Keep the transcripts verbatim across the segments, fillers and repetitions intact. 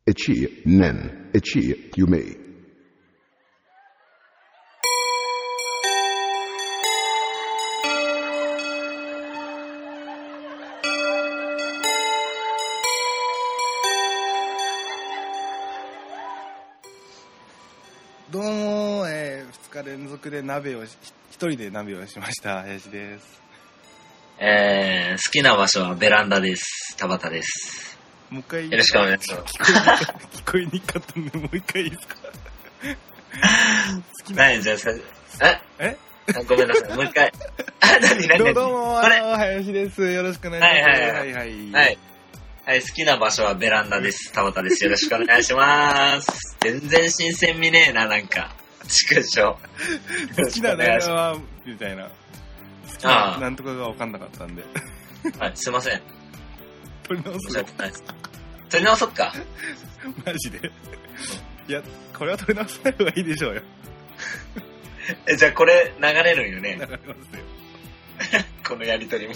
E C, Nen, E C, Yumei. どうも、えー、ふつか連続で鍋をし、一人で鍋をしました。林です。 えー、好きな場所はベランダです。田畑です。 もう一回。 よろしくお願いします。 聞こえにくかったんで、もう一回いいですか？ 好きな。何じゃあさ、ええあごめんなさい、もう一回。あ、なになになにどうも、あの、林です。よろしくお願いします。 はいはいはい。はい、はいはい、好きな場所はベランダです。田畑です。よろしくお願いします。全然新鮮味ねえな、なんか。畜生。 好きな映画は、みたいな。好きななんとかが分かんなかったんで。 はい、すいません。 取り直すよ。 取り直そっか。 マジで。いや、これは取り直さない方がいいでしょうよ。 え、じゃあこれ流れるんよね。 流れますよ。 このやりとりも。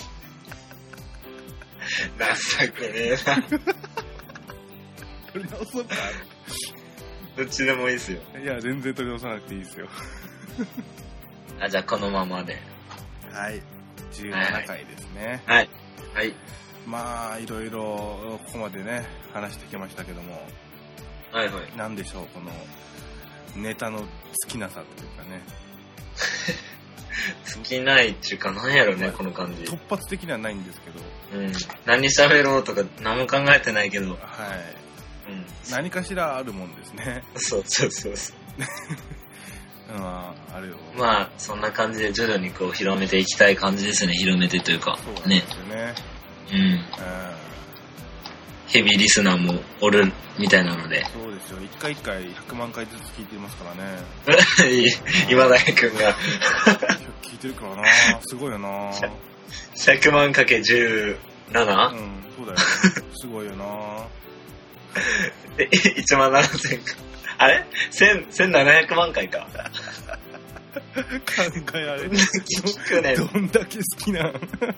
情けねえな。 取り直そうか。 どっちでもいいですよ。 いや、全然取り直さなくていいですよ。 あ、じゃあこのままで。 はい。じゅうななかいですね。 はい。はい。 まあ、いろいろ、ここまでね、話してきましたけども。 はいはい。 なんでしょう、この、ネタの尽きなさというかね。 尽きないっていうか、なんやろね、この感じ。 突発的にはないんですけど。 うん。何喋ろうとか何も考えてないけど。 はい。うん。何かしらあるもんですね。 そうそうそうそう。 まあ、あれよ。 まあ、そんな感じで徐々にこう広めていきたい感じですね。広めてというか。 そうなんですよね。ねうん。うん。ヘビーリスナーもおるみたいなので。 そうですよ。一回一回ひゃくまんかいずつ聞いてますからね。 今田くんが。 聞いてるからな。すごいよな。 ひゃくまんかけじゅうなな? うん、そうだよ。すごいよな。 え、いちまんななせんか。あれ ?せんななひゃくまんかいか。 考えられる。 聞くね。 どんだけ好きなん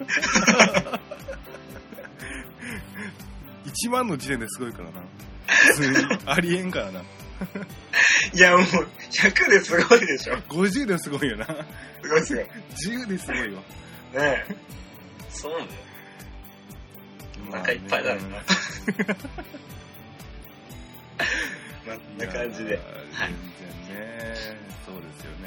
いちまんの時点ですごいからな。普通にありえんからな。 いやもうひゃくですごいでしょ。 ごじゅうですごいよな。 すごいすごい。 じゅうですごいよ。 ねえ。そうね。お腹いっぱいだろうな。まあ、こんな感じで。 全然ね、そうですよね。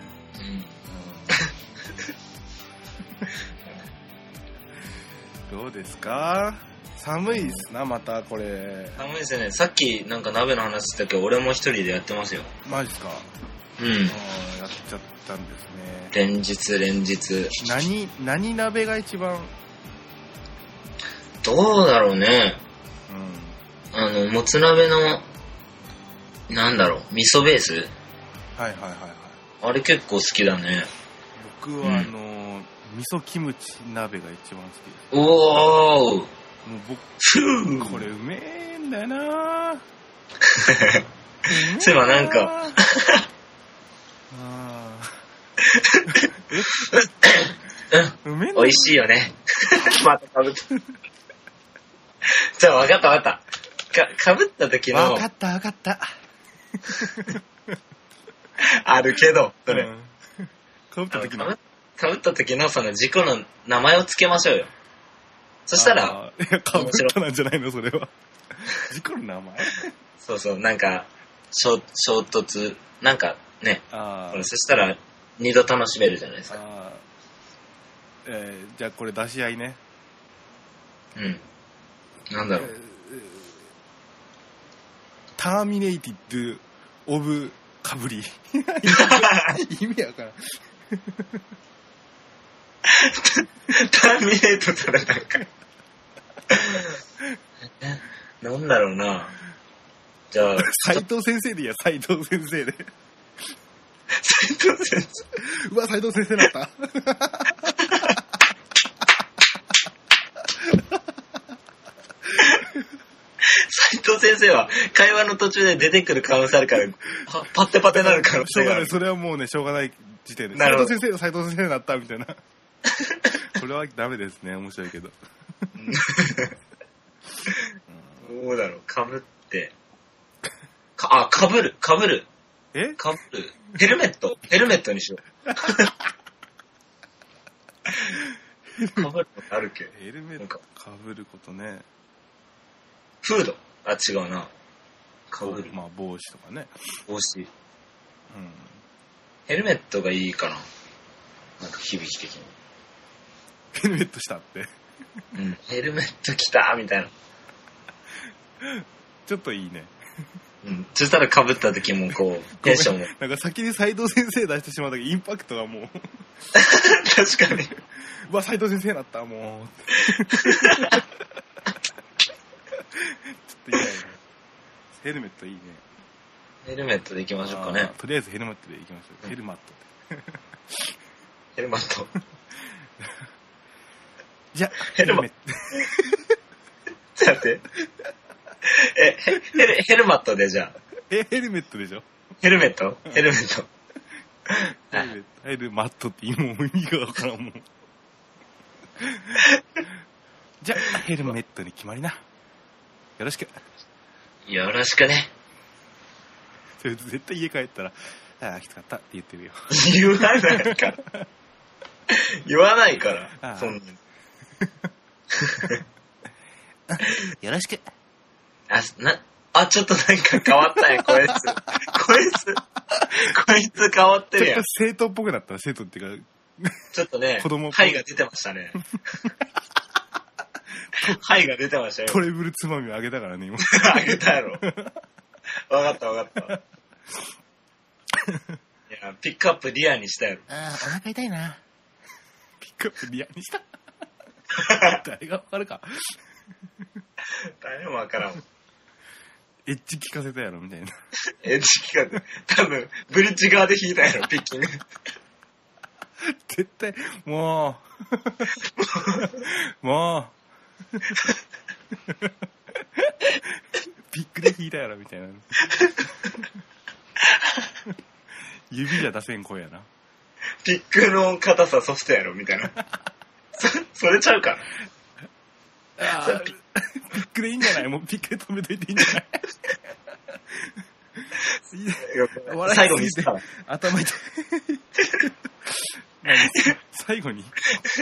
うん。どうですか？寒いっすな、またこれ。 寒いですね。さっきなんか鍋の話したけど、俺も一人でやってますよ。 マジっすか？ うん。 やっちゃったんですね。 連日連日。 何、何鍋が一番？ どうだろうね。うん。あの、もつ鍋の、なんだろう、味噌ベース？ はいはいはいはい。 あれ結構好きだね。 僕はあの、うん、味噌キムチ鍋が一番好きです。 おー！ もう僕、これうめえんだよなぁ。 そういえばなんかあ美味しいよね。またかぶった。じゃあ分かった分かった。か、かぶった時の。 分かった分かった。 あるけど、それ。 うん、かぶった時の。 かぶった時のその事故の名前をつけましょうよ。そしたら、 いや、かぶったなんじゃないのそれは。事故の名前？ そうそう、なんか、衝突、なんかね、 あそしたら二度楽しめるじゃないですか。 あえー、じゃあこれ出し合いね。 うん。なんだろう。えー、 ターミネイティッド・オブ・カブリ。意味やからん。 ターミネートされなんかなんだろうな。じゃあ斉藤先生でいいや。斉藤先生で。 斉藤先生。 うわ、斉藤先生だった。 斉藤先生は会話の途中で出てくる可能性あるからパ, パッテパテになる可能性がある。 それはもうね、しょうがない時点で斉藤先生が斉藤先生だったみたいな。これはダメですね。面白いけど。 どうだろう、かぶってか、あ、かぶる、かぶる。 えかぶる。ヘルメット。ヘルメットにしよう。かぶることあるっけ？ ヘルメットかぶることね。 フード。あ、違うな。かぶる。 まあ帽子とかね。 帽子。 うん。 ヘルメットがいいかな。なんか響き的に。 ヘルメットしたって。 うん。ヘルメット来たみたいな。 ちょっといいね。 うん。そしたら被った時もこう、テンションも。 なんか先に斉藤先生出してしまったけど、インパクトがもう。 確かに。 うわ、斉藤先生だった、もう。ちょっと嫌いね。ヘルメットいいね。 ヘルメットでいきましょうかね。 とりあえずヘルメットでいきましょう。ヘルマットで。 ヘルマット。 じゃあ、ヘルメット。 ちょっと待って。え、ヘル、ヘルマットでじゃあ。 え、ヘルメットでしょ？ ヘルメットヘルメット。 ヘルメット。ヘルマットってもう意味がわからんもん。じゃあ、ヘルメットに決まりな。よろしく。 よろしくね。 絶対家帰ったら、ああ、きつかったって言ってるよ。 言わないから。言わないから。ああそんなよろしく。 あ、な、あ、ちょっとなんか変わったんや、こいつ。こいつ、こいつ変わってるやん。 ちょっと生徒っぽくなった、生徒っていうか。 ちょっとね、 子供ハイが出てましたね。ハイが出てましたよ。 トレブルつまみをあげたからね、今。 あげたやろ。わかったわかった。いや、ピックアップリアにしたやろ。 ああ、お腹痛いな。ピックアップリアにした。誰がわかるか。 誰もわからん。 エッジ聞かせたやろみたいな。 エッジ聞かせ、多分ブリッジ側で弾いたやろ、ピッキング。 絶対、もう、もう、ピックで弾いたやろみたいな。指じゃ出せん声やな。 ピックの硬さソフトやろみたいな。そ, それちゃうかああ、ピックでいいんじゃない？もうピックで止めといていいんじゃない最後にさ、 頭痛い。最後に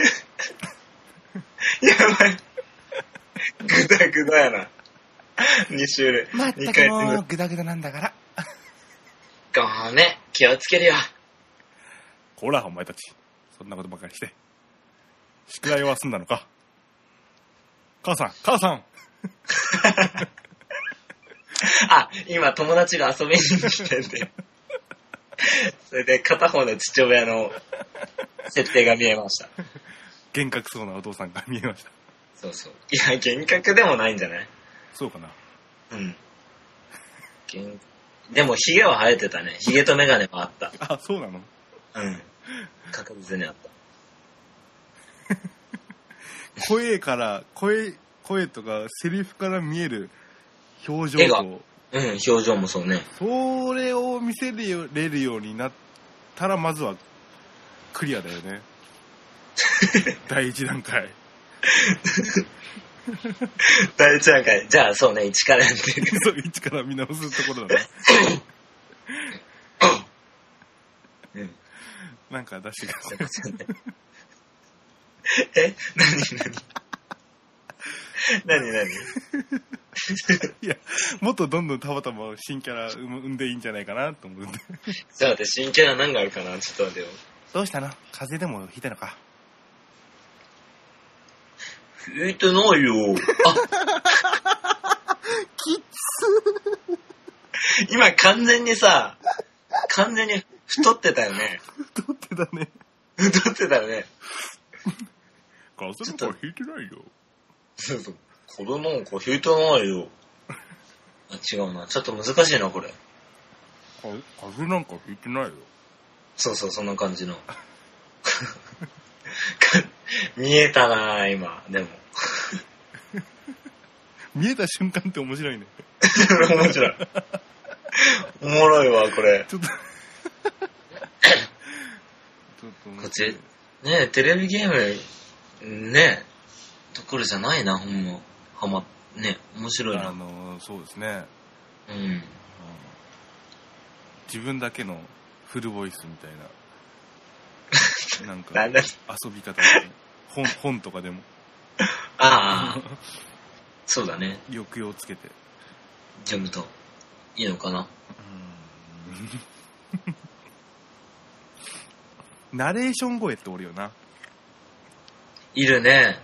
やばい。グダグダやな。に週で。 まったくもうグダグダなんだから。 ごめん、気をつけるよ。 こら、お前たち。そんなことばかりして。宿題は済んだのか？母さん、母さんあ、今友達が遊びに来てて。それで片方の父親の設定が見えました。 厳格そうなお父さんが見えました。 そうそう。いや、厳格でもないんじゃない？ そうかな。 うん。厳でもヒゲは生えてたね。ヒゲとメガネもあった。 あ、そうなの？ うん。確実にあった。 声から声声とかセリフから見える表情と、 うん、表情もそうね。 それを見せれるようになったらまずはクリアだよね。第一段階。 第一段階。じゃあそうね、一からやってる。 そう、一から見直すところだね。 うん。 なんか出してください。 え、なになになになにいや、もっとどんどんたまたま新キャラ生んでいいんじゃないかなと思って。 ちょっと待って、新キャラ何があるかな、ちょっと待ってよ。 どうしたの？風邪でもひいたのか？ ひいてないよ。あきつ今完全にさ、完全に太ってたよね。 太ってたね。 太ってたよね。 風邪なんかひいてないよ。 そうそう。風邪なんかひいてないよ。あ、違うな。ちょっと難しいな、これ。 風邪なんかひいてないよ。 そうそう、そんな感じの。見えたなぁ、今。でも。 見えた瞬間って面白いね。 面白い。おもろいわ、これ。 ちょっと。ちょっとこっち、ねえ、テレビゲーム、ねえ、ところじゃないな、ほんま。はま、ね、面白いな。 あの、そうですね。 うん。 自分だけのフルボイスみたいななんかなんだ遊び方で、ね、本, 本とかでもああそうだね、 抑揚つけて読むといいのかな。 ナレーション声っておるよな。 いるね。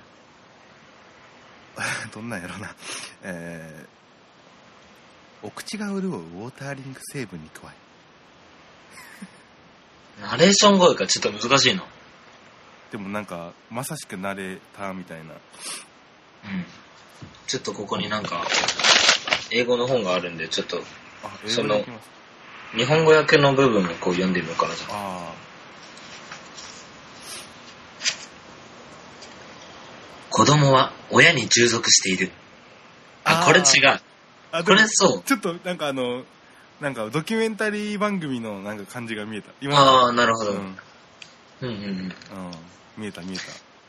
どんなんやろな。えー、お口が潤うウォーターリング成分に加え。 ナレーション声か、ちょっと難しいな。 でもなんかまさしくナレーターみたいな。 うん。ちょっとここになんか英語の本があるんで、ちょっとあ、英その語でいきます。 日本語訳の部分をこう読んでみようかな。じゃあ。 あ子供は親に従属している。あ、 あーこれ違う。 あ。 これそう。 ちょっとなんかあのなんかドキュメンタリー番組のなんか感じが見えた。今ああ、なるほど。 ううんん、うん、うん。 うん見えた見えた。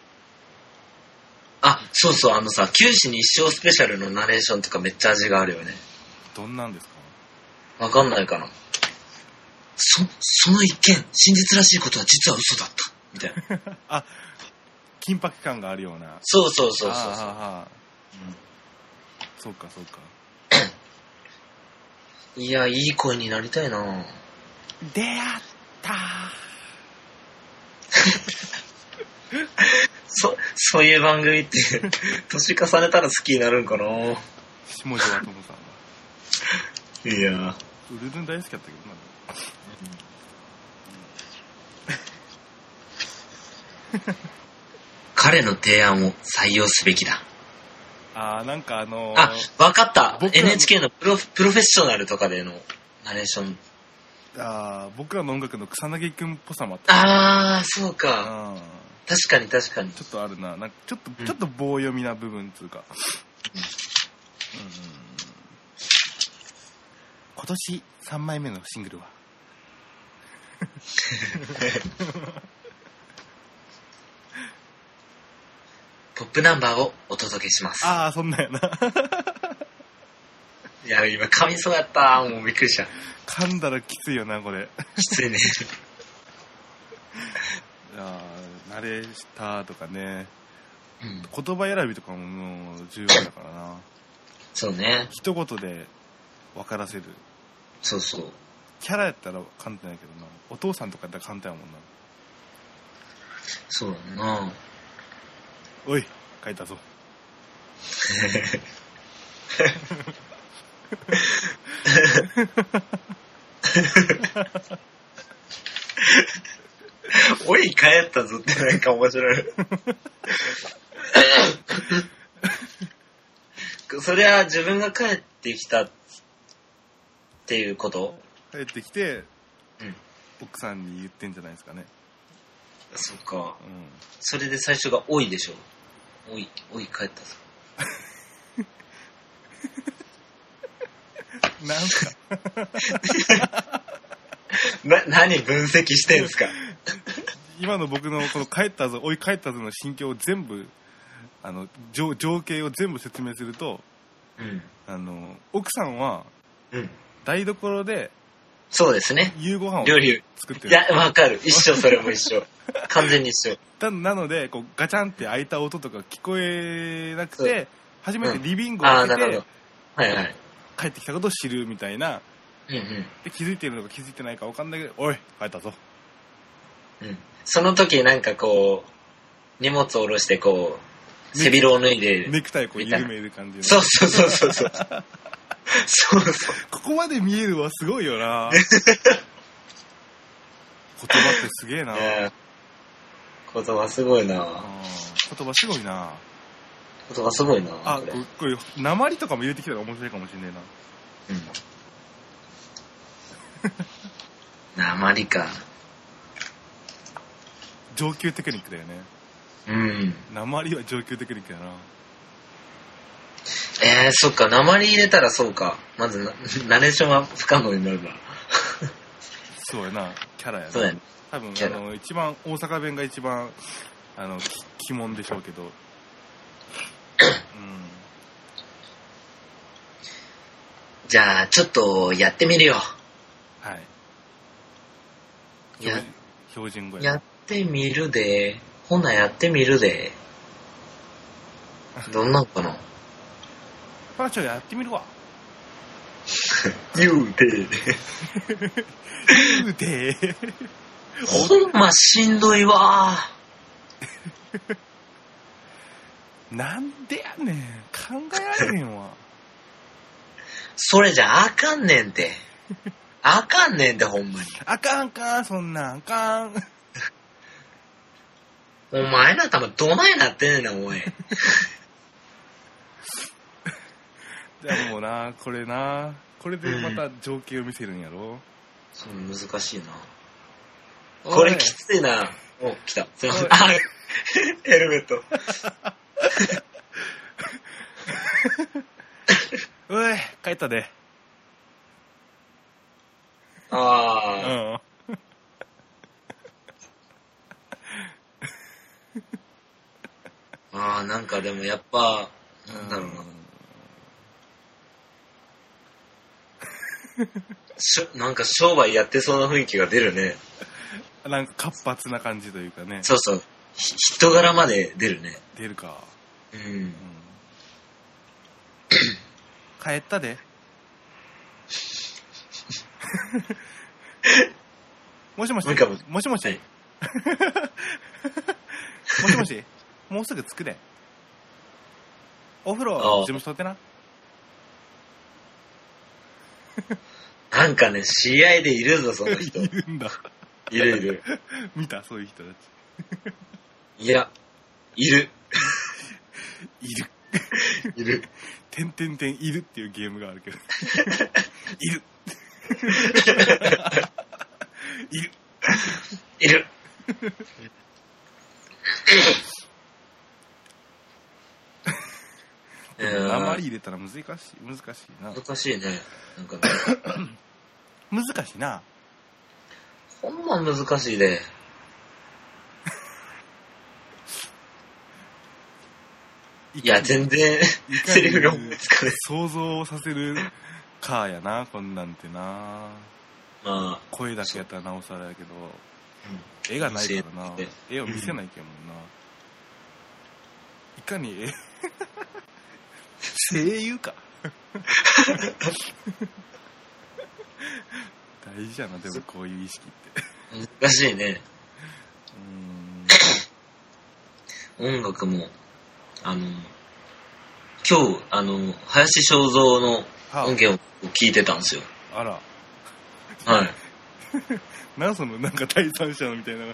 あ、そうそう、あのさ、九死に一生スペシャルのナレーションとかめっちゃ味があるよね。 どんなんですか。 わかんないかな。そ、その一見、真実らしいことは実は嘘だった。みたいな。 あ、緊迫感があるような。 そうそうそうそうそう。 あーはーはーうん、そうかそうか。 いや、いい声になりたいな。 出会ったそ、そういう番組って年重ねたら好きになるんかな。 下條はともさんがいや、 ウルルン大好きだったけどな。 彼の提案を採用すべきだ。 あーなんかあのー、 あ、わかった。 僕らのエヌエイチケー のプロ、プロフェッショナルとかでのナレーション。 あー僕らの音楽の草薙くんっぽさもあった。 あー、そうか。 あー確かに確かに。 ちょっとあるな。なんかちょっと、 うんちょっと棒読みな部分つうか、うんうん、今年さんまいめのシングルはポップナンバーをお届けします。 ああそんなんやな。 いや、今噛みそうやった。もうびっくりした。 噛んだらきついよなこれ。 きついね。 あー慣れしたとかね、 うん、 言葉選びとかももう重要だからな。 そうね。 一言で分からせる。 そうそう。 キャラやったら簡単やけどな、お父さんとかやったら簡単やもんな。 そうだな。 おい書いたぞ。 おい帰ったぞってなんか面白い。それは自分が帰ってきたっていうこと？ 帰ってきて、 うん、 奥さんに言ってんじゃないですかね。 そっか。 うん、 それで最初がおいでしょ。おい、おい帰ったぞ。 なんかな、何分析してんすか？ 今の僕のこの帰ったぞ、おい帰ったぞの心境を全部、あの、情、情景を全部説明すると、 うん。 あの、奥さんは、 うん。 台所で、 そうですね。 夕ご飯を料理作ってる。 いや、わかる。一緒、それも一緒。完全に一緒。 だなので、こう、ガチャンって開いた音とか聞こえなくそうて、初めてリビングをああ、 開けて、 なるほど。はいはい。 帰ってきたことを知るみたいな、 うんうん。 で気づいてるのか気づいてないか分かんないけど、おい帰ったぞ。 うん。その時なんかこう、荷物を下ろしてこう、背広を脱いで。 ネクタイこう緩める感じの。 そうそうそうそうそう。そうそう。 ここまで見えるはすごいよな。言葉ってすげえな。 言葉すごいな。 言葉すごいな。 言葉すごいな。 あ、 これ。 ここれ、訛りとかも入れてきたら面白いかもしれないな。うん。訛りか。 上級テクニックだよね。 うん。 訛りは上級テクニックだな。 えー、そっか、訛り入れたらそうか。まずな、ナレーションは不可能になるな。 そうやな、キャラやな。 そうやね。 多分、あの、一番、大阪弁が一番、あの、き鬼門でしょうけど。うん。 じゃあ、ちょっとやってみるよ。 はいや、 標準語ややってみるで。ほな、やってみるで。どんなんかな。 ほらちょやってみるわ言うて。 言うてほんましんどいわ。 なんでやねん、考えられへんわ。 それじゃあかんねんて。あかんねんて、ほんまに。 あかんあかん、そんなんあかん。 お前ら多分どないなってんねんな、お前。 じゃあもうな、これな、これでまた情景を見せるんやろ。 そう、難しいな。これきついな。お、来た。すいません。あ、ヘルメット。 おい、帰ったで。 あうあ。 ん。 ああ、なんかでもやっぱ、なんだろうな。しょなんか商売やってそうな雰囲気が出るね。 なんか活発な感じというかね。 そうそう。ひ人柄まで出るね。 出るか。 う。 うんん。帰ったで。もしもしもう一回ももしもし、 はいもしもしもうすぐ着くで。お風呂準備しとってな。 なんかね、知り合いでいるぞ、その人。 いるんだ。 いるいる。 見たそういう人たち。 いや、いる。 いる。 いる。 てんてんてんいるっていうゲームがあるけど。いる。いる。 いる。 鉛入れたら難しい、難しいな。 難しいね。なんかね。 難しいな。 ほんま難しいで。いや、全然、セリフが思いつかない。 想像させるかやな、こんなんてな。 まあ、 声だけやったらなおさらやけど、 うん、 絵がないからな教えて。 絵を見せないけんもんな。いかに絵声優か大事やな、でもこういう意識って。 難しいね。 うーん。 音楽も、あの、今日、あの、林正蔵の音源を聞いてたんですよ。 あら。 はい。 なんその、なんか第三者のみたいな。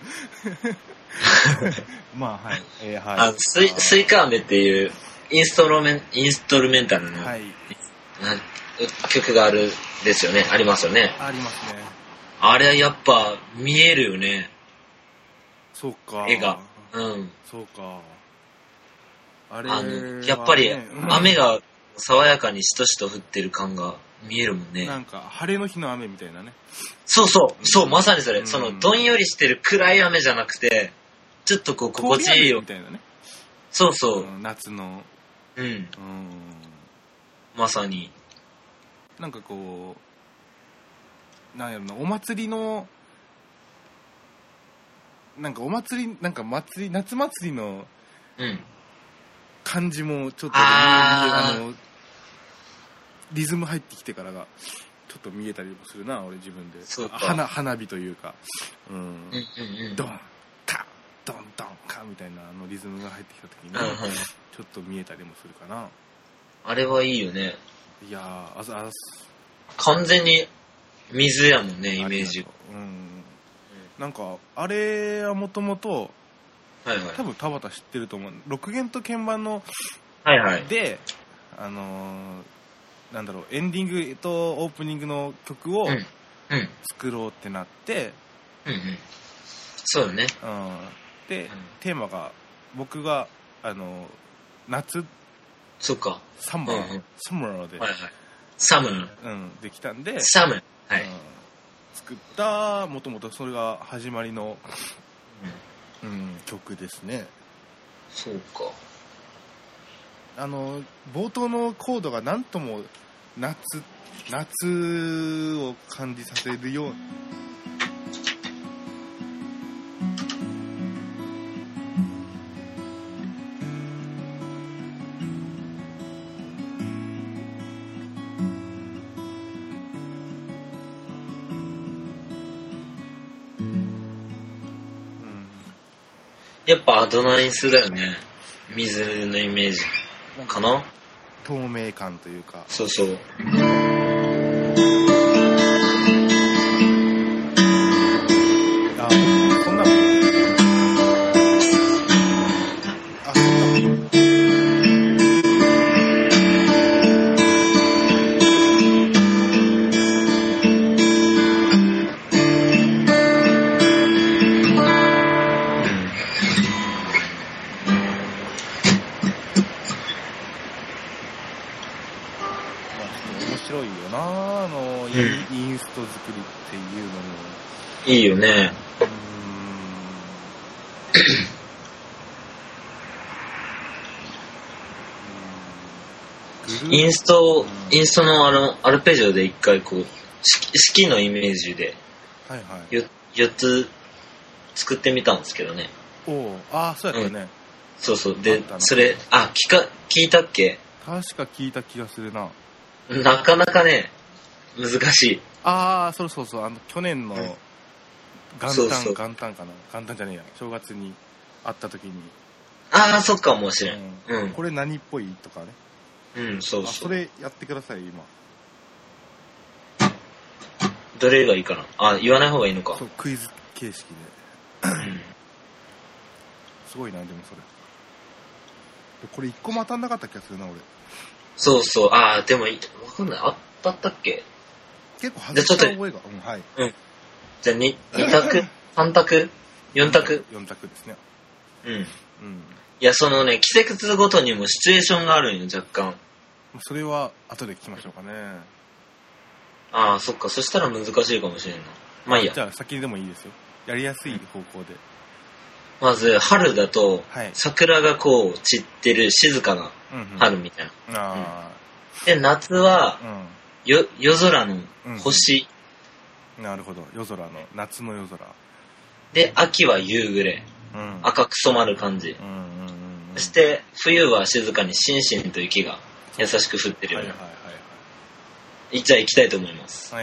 まあ、はい。えー、はい。 あの、スイ、スイカ飴っていう、インストロメン、インストルメンタルの、 はい。 な曲があるんですよね。ありますよね。 ありますね。 あれやっぱ見えるよね。 そうか。 絵が。うん。 そうか。あれ、 あの、やっぱり、雨が爽やかにしとしと降ってる感が見えるもんね。 なんか、晴れの日の雨みたいなね。 そうそう、そう、まさにそれ。 うん、 その、どんよりしてる暗い雨じゃなくて、ちょっとこう、心地いいよ。 みたいなね。 そうそう。 うん、夏の。 うん。うん。まさに。 なんかこう、なんやろな、お祭りの、なんかお祭り、なんか祭り、夏祭りの、 うん。 感じもちょっとああのリズム入ってきてからがちょっと見えたりもするな、俺自分で。 そうか。 花花火というか、うん、 うんうんうん、 ドンカドンドンカみたいなあのリズムが入ってきた時に、 うんうん、 ちょっと見えたりもするかな。 あれはいいよね。 いやー、ああ完全に水やもんね、イメージ。 うん。なんかあれはもともと。 はいはい、 多分田畑知ってると思う。六弦と鍵盤の、 はいはい、 で、あのー、なんだろう、エンディングとオープニングの曲を作ろうってなって、 うんうんうん、そうよね、 うん、で、 うん、 テーマが僕があの夏、 そっか、 サマー、 うんうん、 サマーで、 はいはい、サムー、 うん、できたんで、 サムー、はい、うん、 作ったもともとそれが始まりの、うんうん、曲ですね。 そうか。 あの冒頭のコードがなんとも夏夏を感じさせるようやっぱアドナインスだよね。水のイメージかな。 透明感というか。 そうそう。 あ、そんな。あ、そんな。面白いよなあの、うん、インスト作りっていうのもいいよね。うーんインスト、インストのあのアルペジオで一回こう式のイメージでよっつ作ってみたんですけどね。 おお、ああそうやったね、うん。 そうそうでそれあ聞か聞いたっけ？ 確か聞いた気がするな。 なかなかね、難しい。 ああ、そうそうそう、あの、去年の元旦、そうそう元旦かな元旦じゃねえや、正月に会った時に。 ああ、そっかもしれん。 うん。うん、これ何っぽいとかね。 うん、そうそう。 それやってください、今。 どれがいいかなあ、言わない方がいいのか。 そう、クイズ形式で。うん、すごいな、でもそれ。これ一個も当たんなかった気がするな、俺。 そうそう、ああ、でも、わかんない。あったったっけ？ 結構外した覚えが。うん、はい。 うん。じゃあ、に、に択 ?さん 択 ?よん 択 ?よん 択ですね。 うん。うん。いや、そのね、季節ごとにもシチュエーションがあるんよ、若干。 それは、後で聞きましょうかね。 ああ、そっか。そしたら難しいかもしれんな。まあいいや。 じゃあ、先にでもいいですよ。やりやすい方向で。 まず、春だと、はい、桜がこう、散ってる静かな春みたいな。うんうん、あうん、で、夏は、うん、よ夜空の星、 うん、なるほど。夜空の、夏の夜空。 で、秋は夕暮れ。うん、赤く染まる感じ。うんうんうんうん、そして、冬は静かにしんしんと雪が優しく降ってるような。はいはいはいはい、じゃあ行きたいと思います。はい。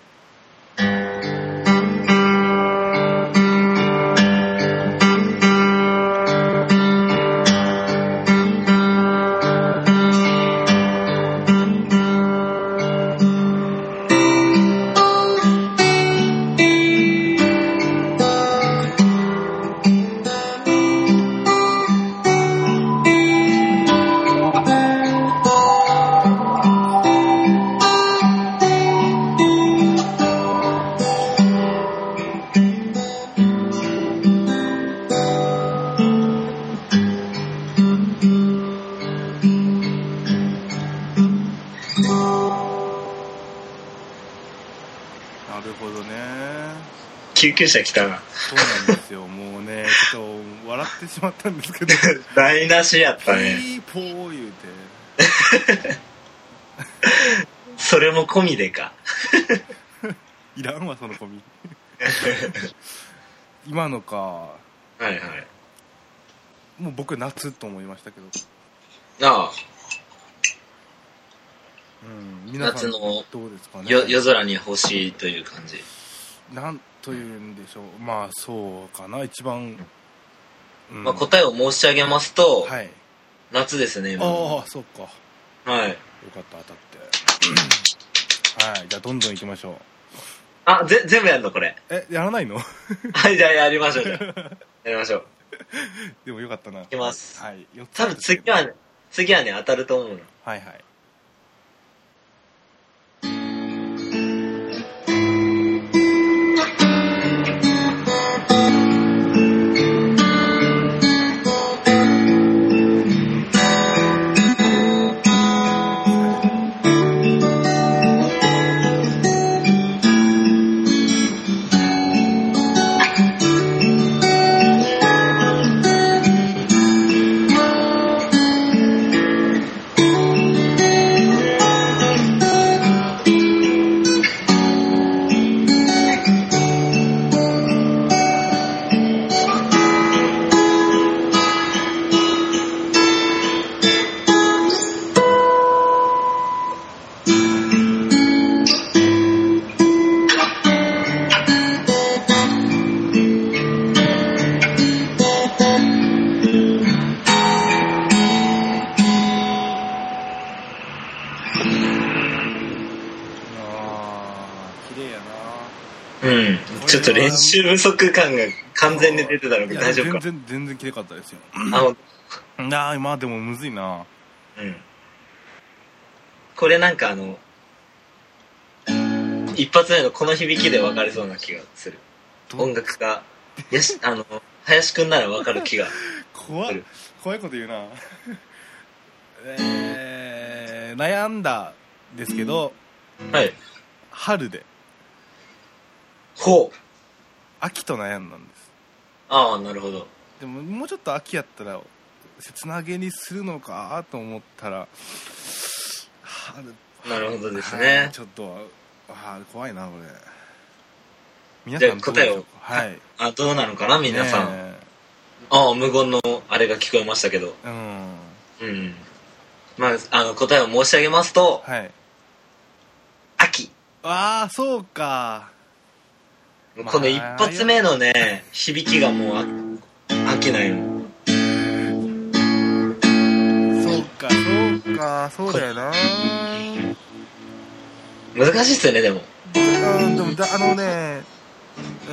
救急車来たな。 そうなんですよ。もうね、ちょっと笑ってしまったんですけど。 台無しやったね。 ピーポー言うて。 それも込みでか。 いらんわ、その込み。今のか。 はいはい。 もう僕夏と思いましたけど。 ああ。 うん、皆さんどうですかね。 よ夜空に星という感じ。 なんというんでしょう。まあそうかな一番、 うんまあ、答えを申し上げますと、はい、夏ですね。 ああそうか。 はい。 よかった当たって。はいじゃあどんどん行きましょう。 あぜ全部やるのこれ。 えやらないの？ はいじゃあやりましょうじゃあやりましょう。 でもよかったな。 いきます。 はい。 多分次はね次はね当たると思うの。 はいはい。 綺麗やな。うん。ちょっと練習不足感が完全に出てたので大丈夫か。 全然、全然綺麗かったですよ。 あ、 なあ、まあでもむずいな。 うん。これなんかあの、一発目のこの響きで分かりそうな気がする。音楽が、やし、あの、林くんなら分かる気が。 怖い。怖いこと言うな。えー、悩んだですけど、 はい。 春で。 ほう。 秋と悩んだんです。 ああ、なるほど。 でももうちょっと秋やったら切なげにするのかと思ったら春。 なるほどですね。 ちょっとあ怖いなこれ。 皆さん答えを。はい。あ、どうなのかな皆さん。ね、ああ、無言のあれが聞こえましたけど。うん。うん。まあ、あの答えを申し上げますと、はい。秋。 ああ、そうか。 この一発目のね、響きがもうあ秋なんよ。 そうか、そうか、そうだよな。 難しいっすよね、でも。 うん、でもだあのね、うん、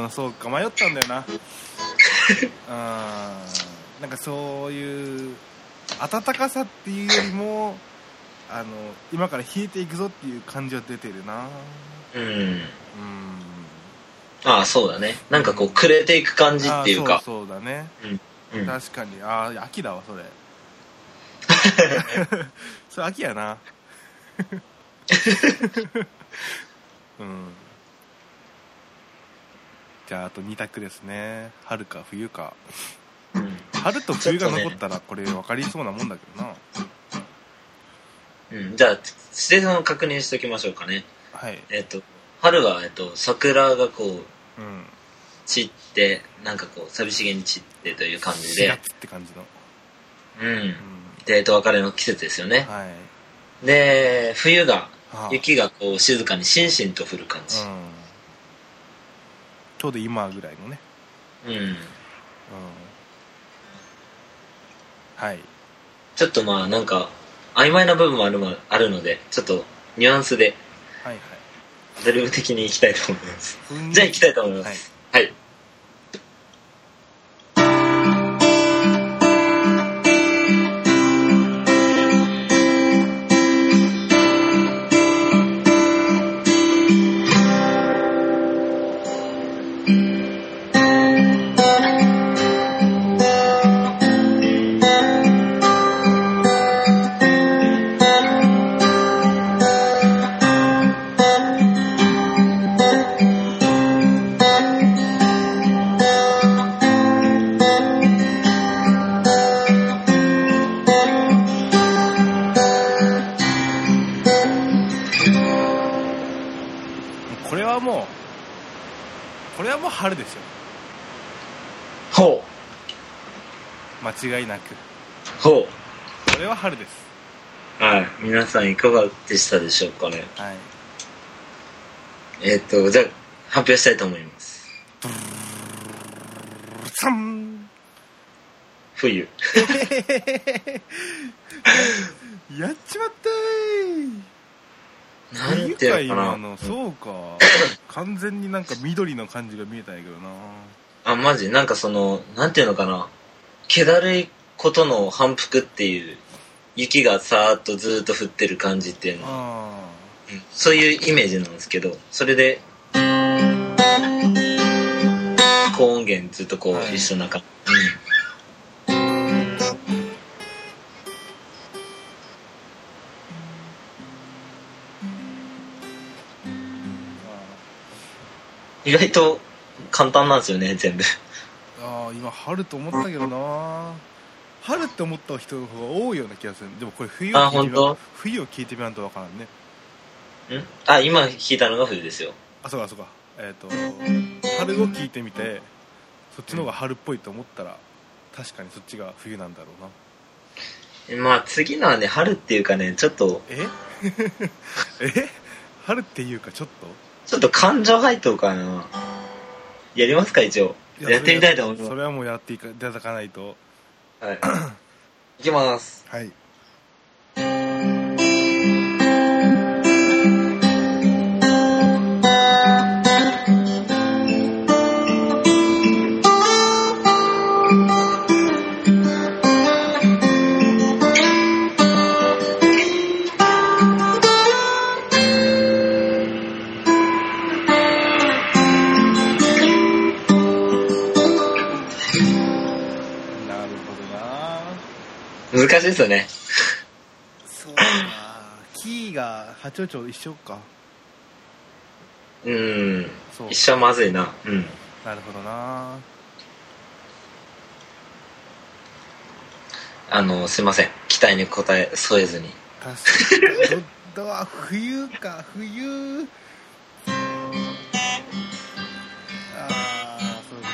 そうか、迷ったんだよな。うん、なんかそういう温かさっていうよりも、あの今から冷えていくぞっていう感じは出てるな。うん。うん。 ああ、そうだね。なんかこう暮れていく感じっていうか。 そうそうだね。うん。うん、確かに。ああ、秋だわそれ。それ秋やな。うん。じゃああとに択ですね。春か冬か。うん、春と冬が残ったらこれ分かりそうなもんだけどな。 うん、じゃあステーションを確認しておきましょうかね。 はい。 えっと春はえっと桜がこう、うん、散ってなんかこう寂しげに散ってという感じで。しがつって感じの。うん。うん、でえっと別れの季節ですよね。はい。で冬が、はあ、雪がこう静かにしんしんと降る感じ。うん、 ちょうど今ぐらいのね。うん。うん、はい。 ちょっとまあなんか曖昧な部分もあるもあるのでちょっとニュアンスではいはいアドリブ的にいきたいと思います。じゃあいきたいと思います。はい、はい。 春ですよ。 ほう。間違いなく。 ほう。 これは春です。 はい。皆さんいかがでしたでしょうかね。はい。えっとじゃあ発表したいと思います。 さん。 冬。 やっちまったー。 なんていうのかな。 のそうか。完全になんか緑の感じが見えたんやけどな。 あ、マジなんかそのなんていうのかな。気だるいことの反復っていう雪がさーっとずーっと降ってる感じっていうのは、うん、そういうイメージなんですけど、それで高音源ずっとこう、はい、一緒な感じ。うん、意外と簡単なんですよね全部。 ああ今春と思ったけどな。春って思った人の方が多いような気がする。でもこれ冬を聞いてみよう。冬を聞いてみないと分からんね。 んあ今聞いたのが冬ですよ。 あそうかそうか。えっ、ー、と春を聞いてみてそっちの方が春っぽいと思ったら確かにそっちが冬なんだろうな。まあ次のはね春っていうかねちょっとええ春っていうかちょっとちょっと感情入っとうかな。やりますか一応。や, やってみたいと思います。 それはもうやっていただかないと。 はい。いきます。 はい。 しいですよね。 そうだな。キーが波長長一緒か。 うーん。一緒はまずいな。うん。 なるほどな。 あの、すいません。期待に応え添えずに。 確かに。どど冬か冬。ああ、そう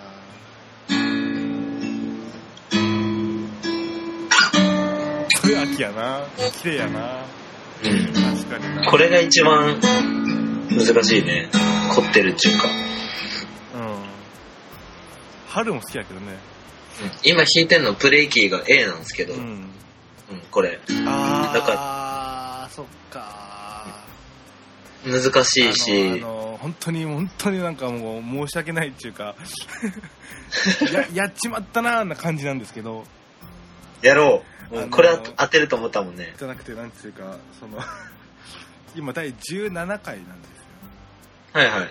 か。それ秋やな。綺麗やな。 うん。 確かにな。 これが一番難しいね。凝ってるっていうか。 うん。春も好きやけどね。 うん、今弾いてんのプレイキーが A なんですけど、うん、うん、これ。 あだからあ、そっか。 難しいし、 あの、あの本当に本当になんかもう申し訳ないっていうかや、やっちまったなーな感じなんですけど。 やろう。うん、これは当てると思ったもんね。 じゃなくてなんていうかその今だいじゅうななかいなんですよ。 はいはい。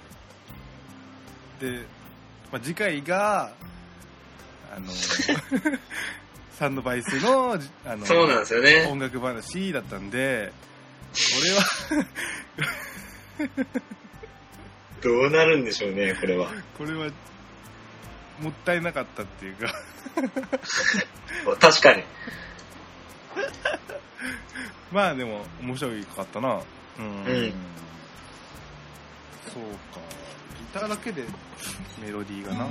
で、まあ、次回があのサンドバイスのあのそうなんですよね。 音楽話だったんで、これはどうなるんでしょうね、これは。 これはもったいなかったっていうか確かに。 まあでも面白かったな。うん。うん、そうか。ギターだけでメロディーがな。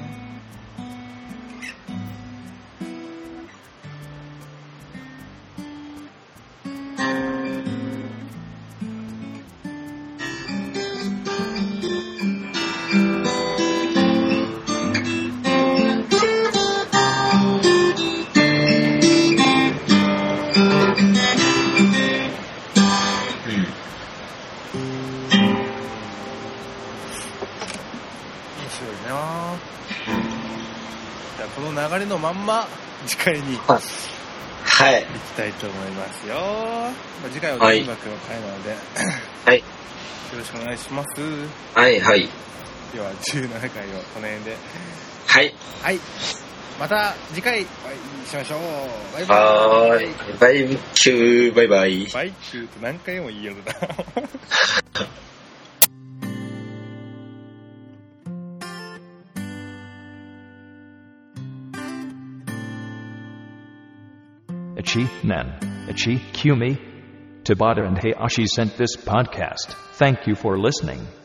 流れのまんま次回に行はいきたいと思いますよ。まあ、次回は音楽の回なので、 はい、よろしくお願いします。 はいはい。 ではじゅうななかいをこの辺で、 はいはい、また次回お会いしましょう。バイバイ。 はーい、バイキュー、バイバイ。 バイキューと何回も言いよるな Ichi Nen, Ichi Kyumi, Tabata and Hayashi sent this podcast. Thank you for listening.